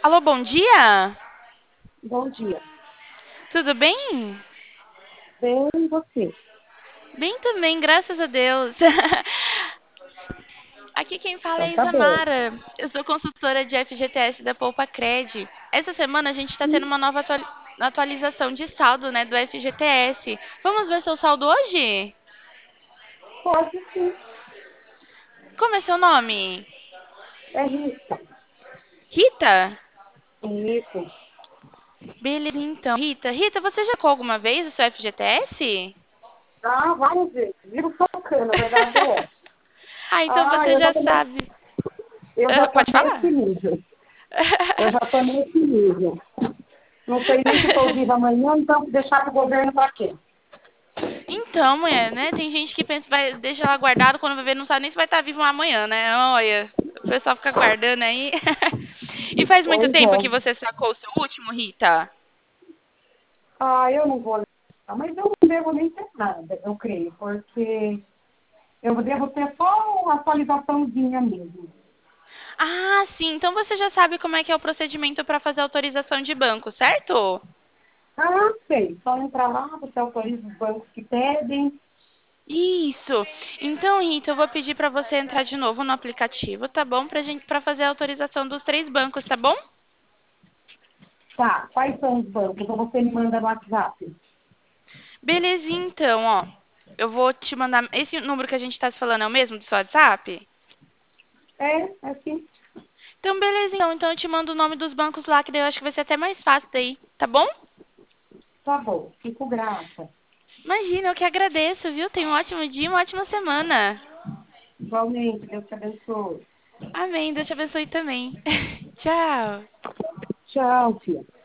Alô, bom dia? Bom dia. Tudo bem? Bem, e você? Bem também, graças a Deus. Aqui quem fala Então é tá bom. Isamara. Eu sou consultora de FGTS da Poupa Cred. Essa semana a gente está tendo Sim, uma nova atualização de saldo, né, do FGTS. Vamos ver seu saldo hoje? pode sim. Como é seu nome? É Rita. Rita? Isso. Beleza, então. Rita, você já colocou alguma vez o seu FGTS? Ah, várias vezes. Vivo focando, na verdade é. Ah, então Ah, você já sabe. eu já tô Pode nesse falar? nível. Eu já tô nesse nível. Não sei nem se estou viva amanhã, então deixar para o governo para quê? Então, mulher, né? Tem gente que pensa, vai, deixa lá guardado, quando vai ver, não sabe nem se vai estar vivo amanhã, né? Olha, o pessoal fica guardando aí. E faz muito Pois tempo que é. você sacou o seu último, Rita? Ah, eu não vou lembrar, mas eu não devo nem ter nada, eu creio, porque eu devo ter só uma atualizaçãozinha mesmo. Ah, sim. Então você já sabe como é que é o procedimento para fazer autorização de banco, certo? Ah, sei. Só entrar lá, você autoriza os bancos que pedem. Isso. Então, Rita, eu vou pedir para você entrar de novo no aplicativo, tá bom? Para fazer a autorização dos três bancos, tá bom? Tá, quais são os bancos? Ou você me manda no WhatsApp? Belezinha, então, ó. Eu vou te mandar. Esse número que a gente tá se falando é o mesmo do seu WhatsApp? É, assim, Então, beleza, então eu te mando o nome dos bancos lá, que daí eu acho que vai ser até mais fácil daí, tá bom? tá bom. Fico grata. Imagina, eu que agradeço, viu? Tenha um ótimo dia, uma ótima semana. Igualmente, Deus te abençoe. Amém, Deus te abençoe também. Tchau. Tchau, filha.